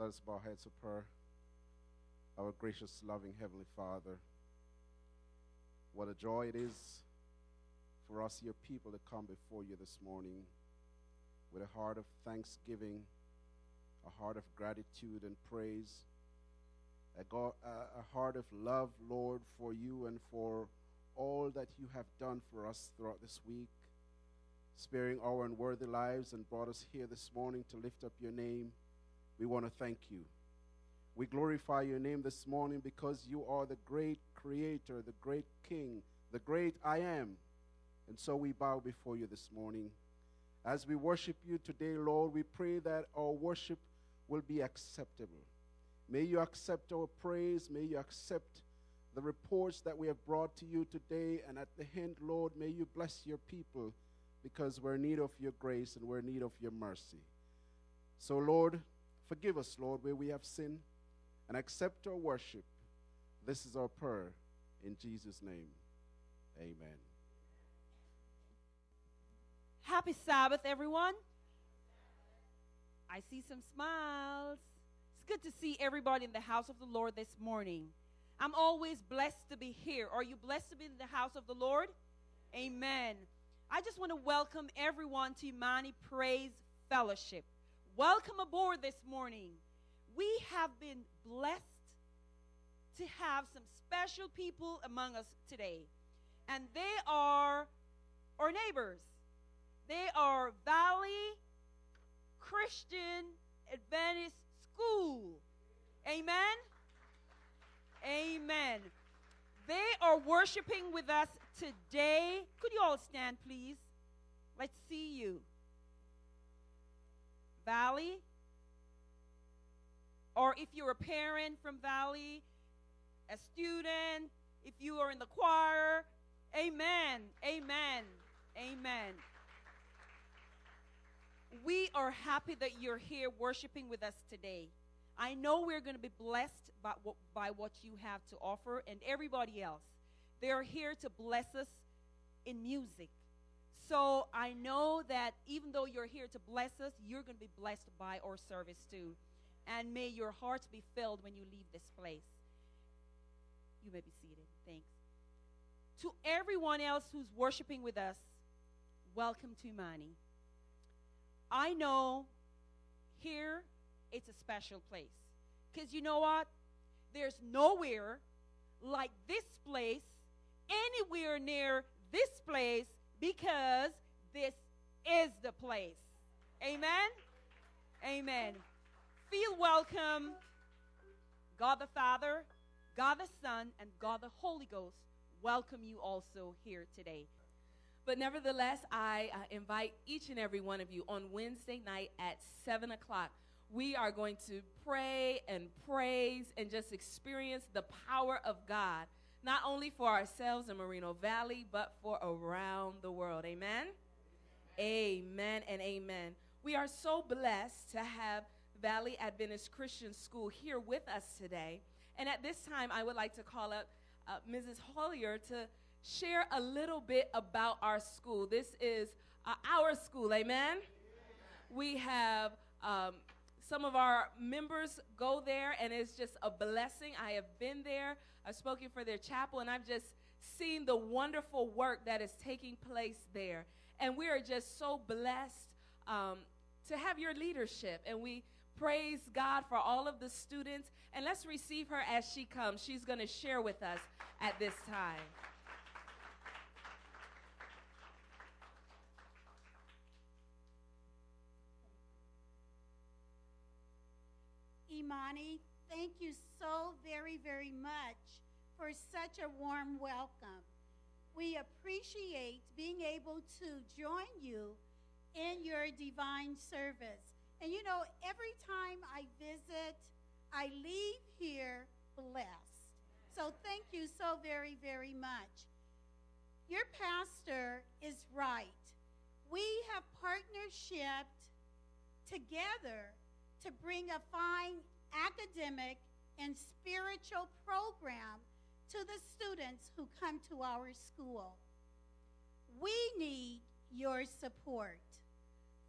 Let us bow our heads for prayer. Our gracious, loving Heavenly Father, what a joy it is for us, your people, to come before you this morning with a heart of thanksgiving, a heart of gratitude and praise, a heart of love, Lord, for you and for all that you have done for us throughout this week, sparing our unworthy lives and brought us here this morning to lift up your name. We want to thank you. We glorify your name this morning because you are the great creator, the great king, the great I am. And so we bow before you this morning. As we worship you today, Lord, we pray that our worship will be acceptable. May you accept our praise. May you accept the reports that we have brought to you today. And at the end, Lord, may you bless your people because we're in need of your grace and we're in need of your mercy. So, Lord, forgive us, Lord, where we have sinned, and accept our worship. This is our prayer in Jesus' name. Amen. Happy Sabbath, everyone. I see some smiles. It's good to see everybody in the house of the Lord this morning. I'm always blessed to be here. Are you blessed to be in the house of the Lord? Amen. I just want to welcome everyone to Imani Praise Fellowship. Welcome aboard this morning. We have been blessed to have some special people among us today. And they are our neighbors. They are Valley Christian Adventist School. Amen? Amen. They are worshiping with us today. Could you all stand, please? Let's see you. Valley, or if you're a parent from Valley, a student, if you are in the choir, amen, amen, amen. We are happy that you're here worshiping with us today. I know we're going to be blessed by what you have to offer, and everybody else. They're here to bless us in music. So I know that even though you're here to bless us, you're going to be blessed by our service too. And may your hearts be filled when you leave this place. You may be seated. Thanks. To everyone else who's worshiping with us, welcome to Imani. I know here it's a special place. Because you know what? There's nowhere like this place, anywhere near this place, because this is the place. Amen? Amen. Feel welcome. God the Father, God the Son, and God the Holy Ghost welcome you also here today. But nevertheless, I invite each and every one of you on Wednesday night at 7 o'clock. We are going to pray and praise and just experience the power of God, not only for ourselves in Moreno Valley, but for around the world. Amen? Amen and amen. We are so blessed to have Valley Adventist Christian School here with us today. And at this time, I would like to call up Mrs. Hollier to share a little bit about our school. This is our school, amen? We have some of our members go there, and it's just a blessing. I have been there. I've spoken for their chapel, and I've just seen the wonderful work that is taking place there. And we are just so blessed to have your leadership, and we praise God for all of the students. And let's receive her as she comes. She's going to share with us at this time. Imani, thank you so very, very much for such a warm welcome. We appreciate being able to join you in your divine service. And you know, every time I visit, I leave here blessed. So thank you so very, very much. Your pastor is right. We have partnershiped together to bring a fine academic and spiritual program to the students who come to our school. We need your support.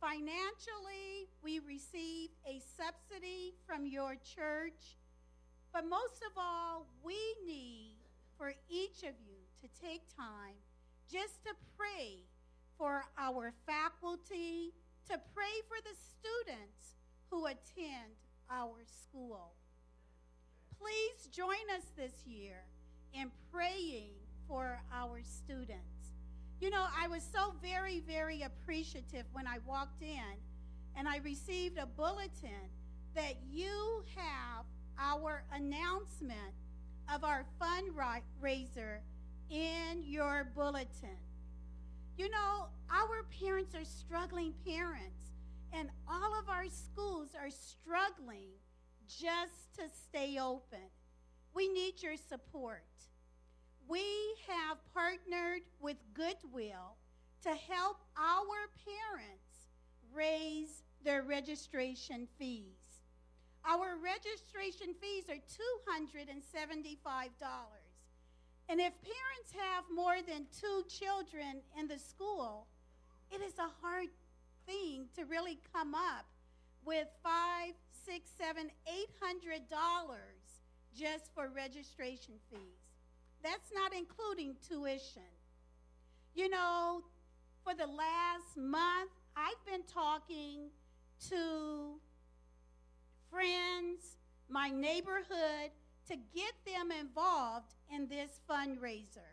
Financially, we receive a subsidy from your church. But most of all, we need for each of you to take time just to pray for our faculty, to pray for the students who attend our school. Please join us this year in praying for our students. You know, I was so very, very appreciative when I walked in and I received a bulletin that you have our announcement of our fundraiser in your bulletin. You know, our parents are struggling parents, and all of our schools are struggling just to stay open. We need your support. We have partnered with Goodwill to help our parents raise their registration fees. Our registration fees are $275. And if parents have more than 2 children in the school, it is a hard thing to really come up with $500, $600, $700, $800 just for registration fees. That's not including tuition. You know, for the last month, I've been talking to friends, my neighborhood, to get them involved in this fundraiser.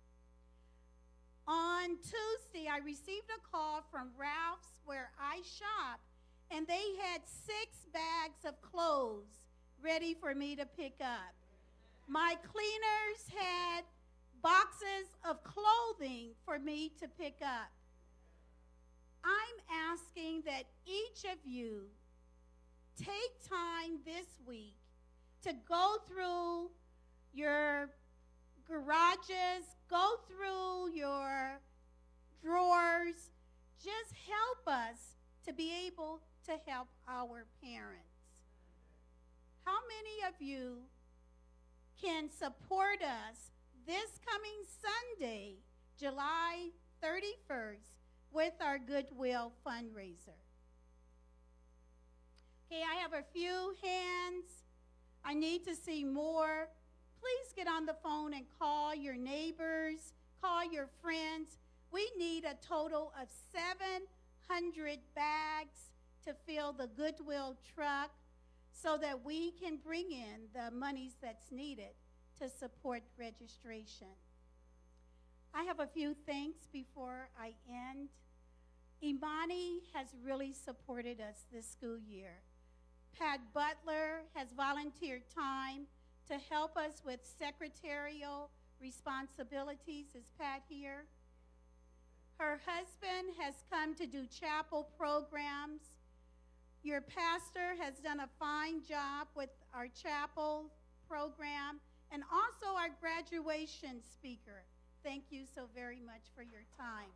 On Tuesday, I received a call from Ralph's where I shop, and they had 6 bags of clothes ready for me to pick up. My cleaners had boxes of clothing for me to pick up. I'm asking that each of you take time this week to go through your garages, go through your drawers. Just help us to be able to help our parents. How many of you can support us this coming Sunday, July 31st, with our Goodwill fundraiser? Okay, I have a few hands. I need to see more. Please get on the phone and call your neighbors, call your friends. We need a total of 700 bags to fill the Goodwill truck so that we can bring in the monies that's needed to support registration. I have a few thanks before I end. Imani has really supported us this school year. Pat Butler has volunteered time to help us with secretarial responsibilities. Is Pat here? Her husband has come to do chapel programs. Your pastor has done a fine job with our chapel program, and also our graduation speaker. Thank you so very much for your time.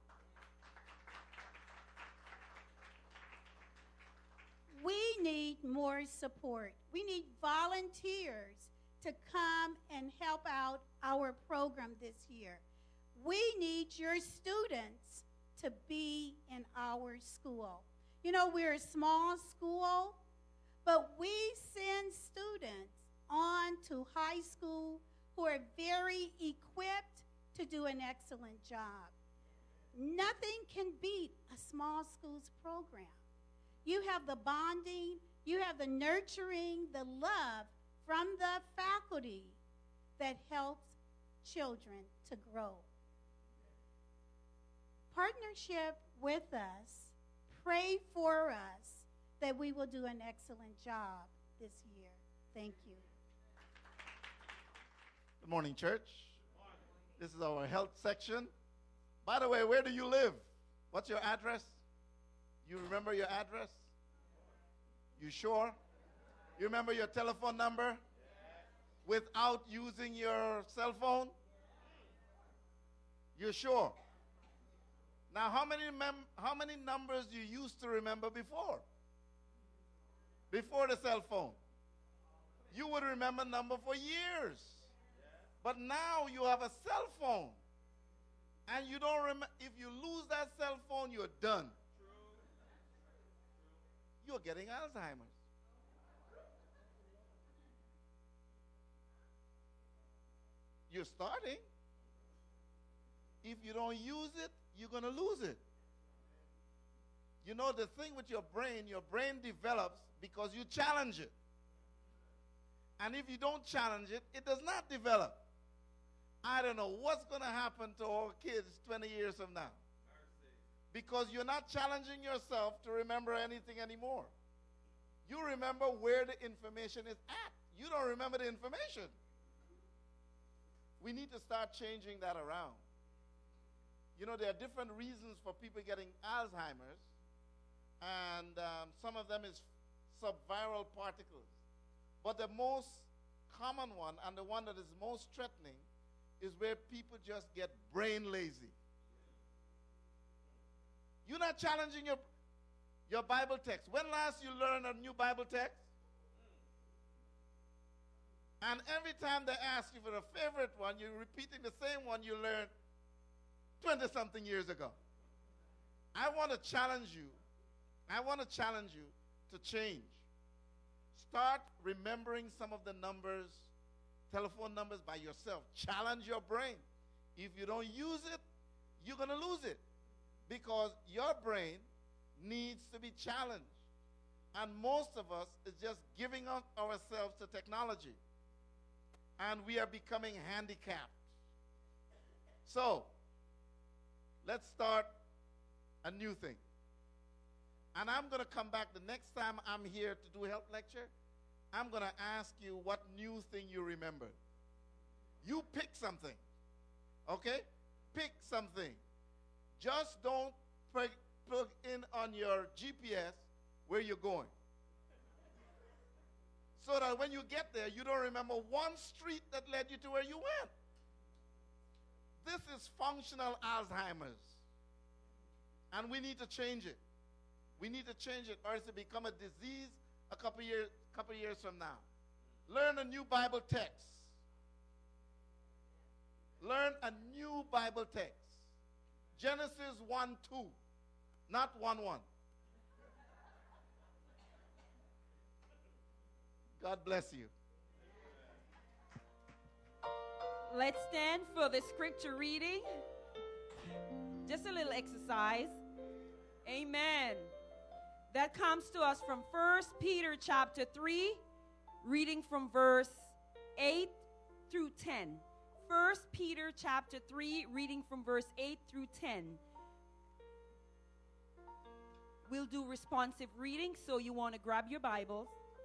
We need more support. We need volunteers to come and help out our program this year. We need your students to be in our school. You know, we're a small school, but we send students on to high school who are very equipped to do an excellent job. Nothing can beat a small school's program. You have the bonding, you have the nurturing, the love from the faculty that helps children to grow. Partnership with us, pray for us that we will do an excellent job this year. Thank you. Good morning, church. This is our health section. By the way, where do you live? What's your address? You remember your address? You sure? You remember your telephone number? Without using your cell phone? You're sure? Now, how many numbers you used to remember before? Before the cell phone? You would remember number for years. But now you have a cell phone. And you don't remember. If you lose that cell phone, you're done. you're getting Alzheimer's. You're starting. If you don't use it, you're going to lose it. You know, the thing with your brain develops because you challenge it. And if you don't challenge it, it does not develop. I don't know what's going to happen to our kids 20 years from now. Because you're not challenging yourself to remember anything anymore. You remember where the information is at. You don't remember the information. We need to start changing that around. You know, there are different reasons for people getting Alzheimer's, and some of them is subviral particles. But the most common one, and the one that is most threatening, is where people just get brain lazy. You're not challenging your Bible text. When last you learned a new Bible text? And every time they ask you for a favorite one, you're repeating the same one you learned 20-something years ago. I want to challenge you. I want to challenge you to change. Start remembering some of the numbers, telephone numbers by yourself. Challenge your brain. If you don't use it, you're going to lose it. Because your brain needs to be challenged. And most of us is just giving up ourselves to technology. And we are becoming handicapped. So, let's start a new thing. And I'm going to come back the next time I'm here to do a health lecture. I'm going to ask you what new thing you remember. You pick something. Okay? Pick something. Just don't plug in on your GPS where you're going. So that when you get there, you don't remember one street that led you to where you went. This is functional Alzheimer's. And we need to change it. We need to change it, or else it become a disease a couple years from now. Learn a new Bible text. Learn a new Bible text. Genesis 1:2, not 1:1. God bless you. Let's stand for the scripture reading. Just a little exercise. Amen. That comes to us from 1 Peter chapter 3, reading from verse 8 through 10. 1 Peter chapter 3, reading from verse 8 through 10. We'll do responsive reading, so you want to grab your Bibles.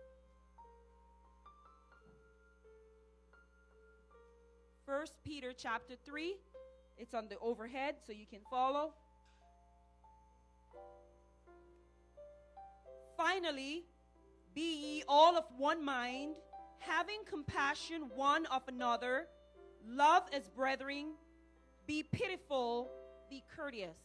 1 Peter chapter 3. It's on the overhead, so you can follow. Finally, be ye all of one mind, having compassion one of another, love as brethren, be pitiful, be courteous.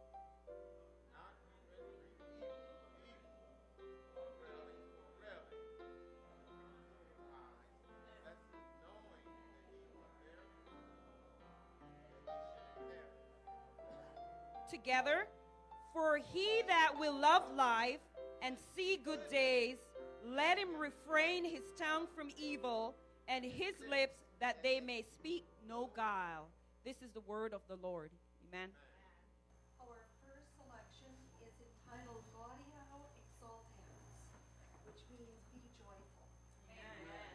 Together, for he that will love life and see good days, let him refrain his tongue from evil and his lips that they may speak no guile. This is the word of the Lord. Amen. Our first selection is entitled Gaudium Exultans, which means be joyful. Amen.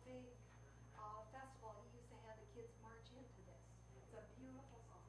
big festival, he used to have the kids march into this. It's a beautiful song.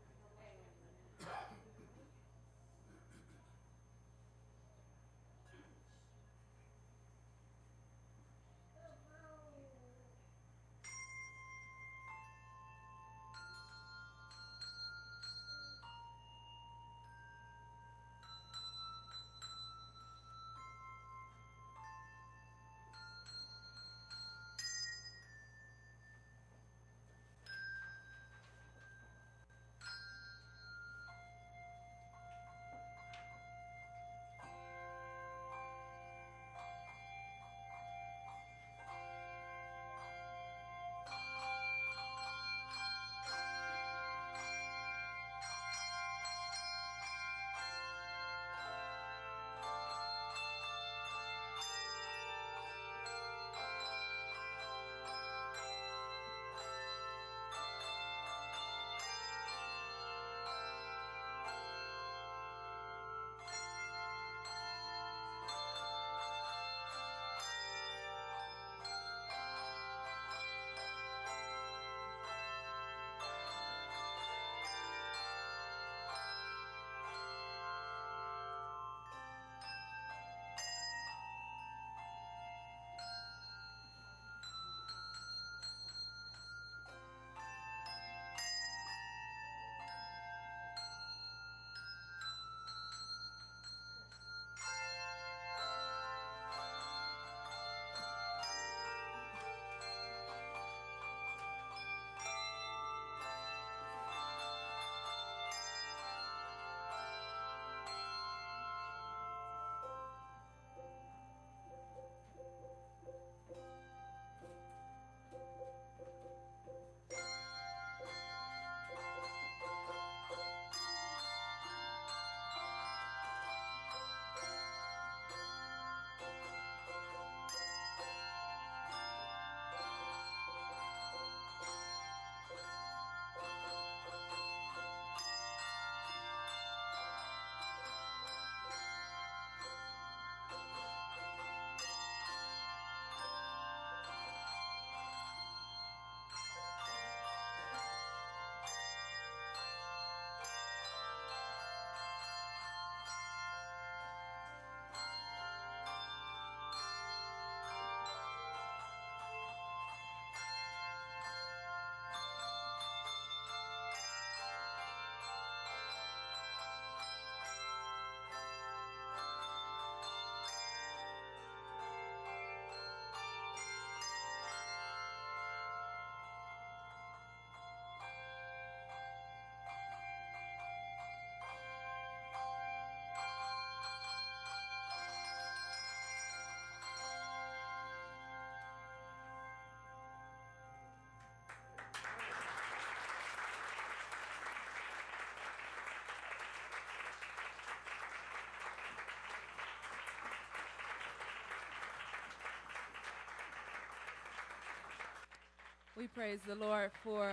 We praise the Lord for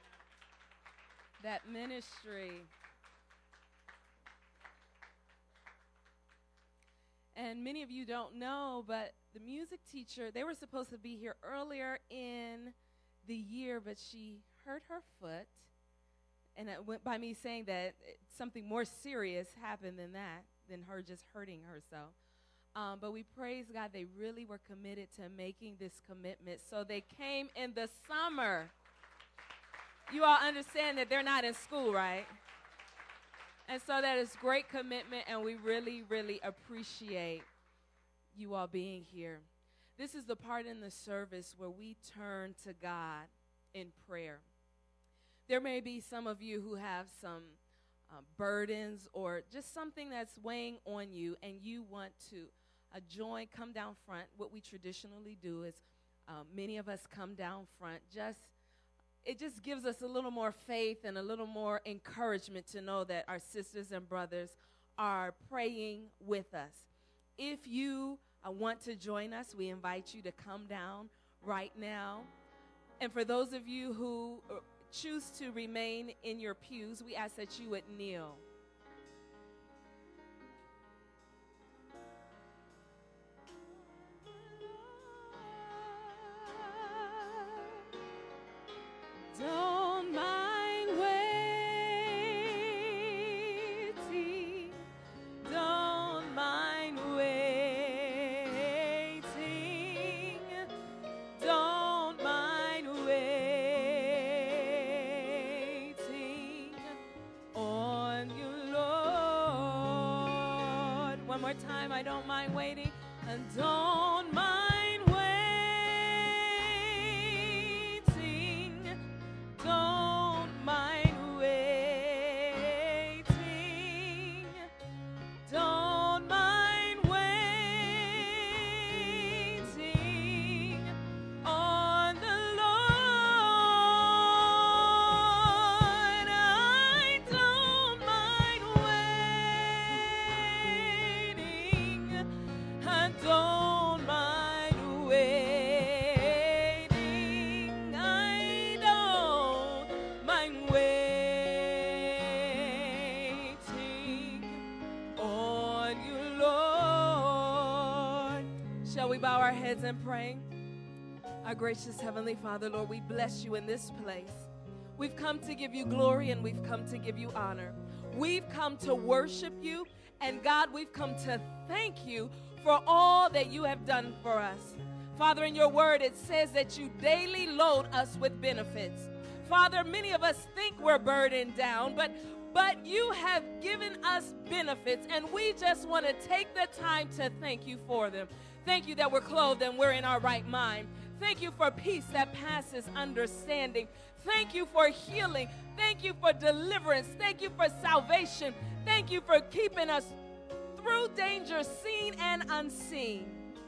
that ministry. And many of you don't know, but the music teacher, they were supposed to be here earlier in the year, but she hurt her foot. And it went by me saying that something more serious happened than that, than her just hurting herself. But we praise God, they really were committed to making this commitment. So they came in the summer. You all understand that they're not in school, right? And so that is great commitment, and we really, really appreciate you all being here. This is the part in the service where we turn to God in prayer. There may be some of you who have some burdens or just something that's weighing on you, and you want to come down front. What we traditionally do is many of us come down front. It just gives us a little more faith and a little more encouragement to know that our sisters and brothers are praying with us. If you want to join us, we invite you to come down right now. And for those of you who choose to remain in your pews, we ask that you would kneel. more time. I don't mind waiting. And don't mind waiting. Don't mind waiting. Don't mind waiting on the Lord. I don't mind waiting. I don't mind waiting. I don't mind waiting on you, Lord. Shall we bow our heads and pray? Our gracious Heavenly Father, Lord, we bless you in this place. We've come to give you glory and we've come to give you honor. We've come to worship you, and God, we've come to thank you for all that you have done for us. Father, in your word, it says that you daily load us with benefits. Father, many of us think we're burdened down, but you have given us benefits, and we just want to take the time to thank you for them. Thank you that we're clothed and we're in our right mind. Thank you for peace that passes understanding. Thank you for healing. Thank you for deliverance. Thank you for salvation. Thank you for keeping us through danger seen and unseen.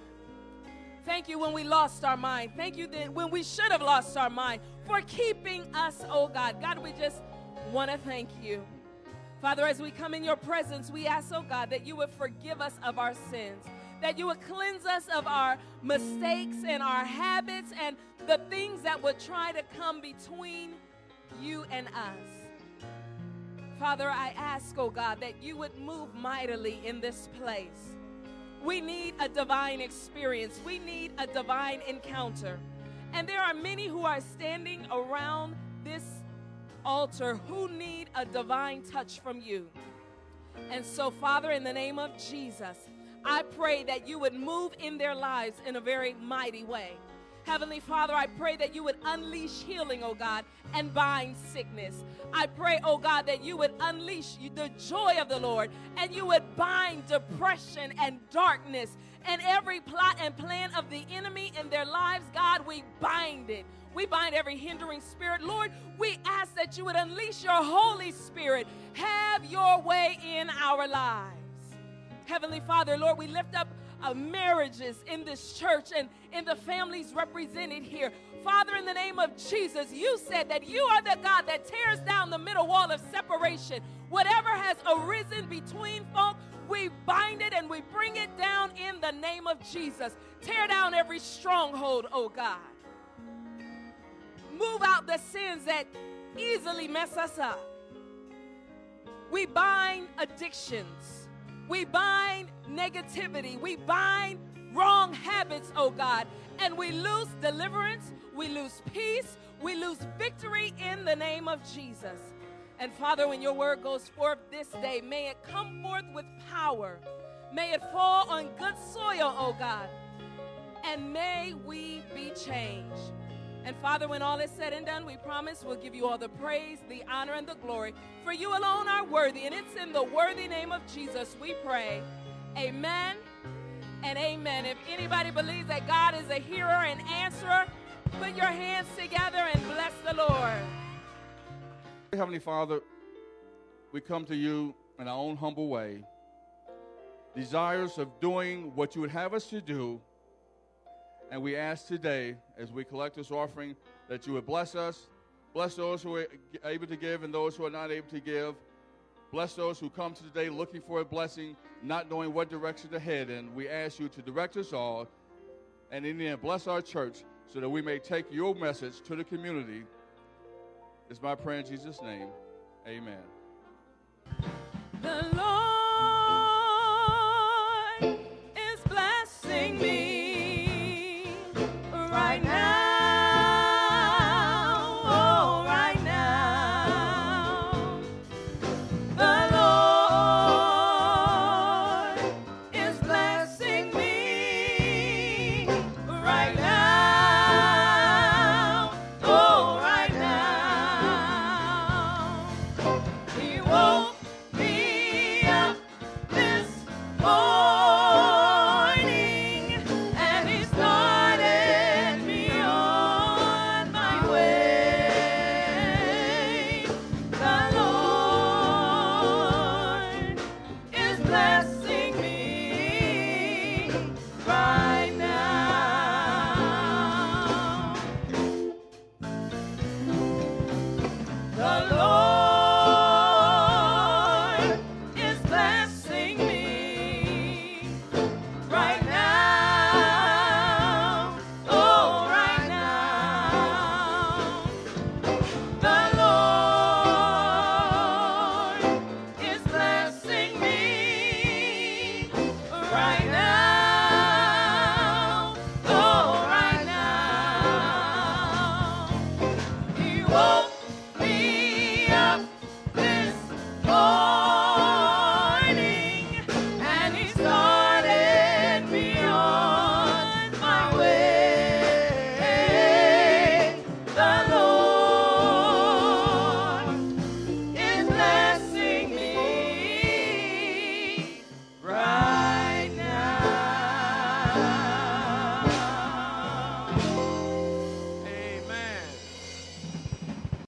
Thank you when we lost our mind. Thank you that when we should have lost our mind, for keeping us, oh God. God, we just want to thank you. Father, as we come in your presence, we ask, oh God, that you would forgive us of our sins, that you would cleanse us of our mistakes and our habits and the things that would try to come between you and us. Father, I ask, oh God, that you would move mightily in this place. We need a divine experience. We need a divine encounter. And there are many who are standing around this altar who need a divine touch from you. And so, Father, in the name of Jesus, I pray that you would move in their lives in a very mighty way. Heavenly Father, I pray that you would unleash healing, oh God, and bind sickness. I pray, oh God, that you would unleash the joy of the Lord, and you would bind depression and darkness and every plot and plan of the enemy in their lives. God, we bind it. We bind every hindering spirit. Lord, we ask that you would unleash your Holy Spirit. Have your way in our lives. Heavenly Father, Lord, we lift up marriages in this church and in the families represented here. Father, in the name of Jesus, you said that you are the God that tears down the middle wall of separation. Whatever has arisen between folk, we bind it and we bring it down in the name of Jesus. Tear down every stronghold, oh God. Move out the sins that easily mess us up. We bind addictions. We bind negativity. We bind wrong habits, oh God. And we lose deliverance. We lose peace. We lose victory in the name of Jesus. And Father, when your word goes forth this day, may it come forth with power. May it fall on good soil, oh God. And may we be changed. And Father, when all is said and done, we promise we'll give you all the praise, the honor, and the glory. For you alone are worthy, and it's in the worthy name of Jesus we pray. Amen and amen. If anybody believes that God is a hearer and answerer, put your hands together and bless the Lord. Heavenly Father, we come to you in our own humble way, desirous of doing what you would have us to do. And we ask today, as we collect this offering, that you would bless us, bless those who are able to give and those who are not able to give. Bless those who come to today looking for a blessing, not knowing what direction to head in. We ask you to direct us all, and in the end, bless our church so that we may take your message to the community. It's my prayer in Jesus' name. Amen. The Lord is blessing me right now. Oh, right now. The Lord is blessing me right now. Oh, right now. Christ.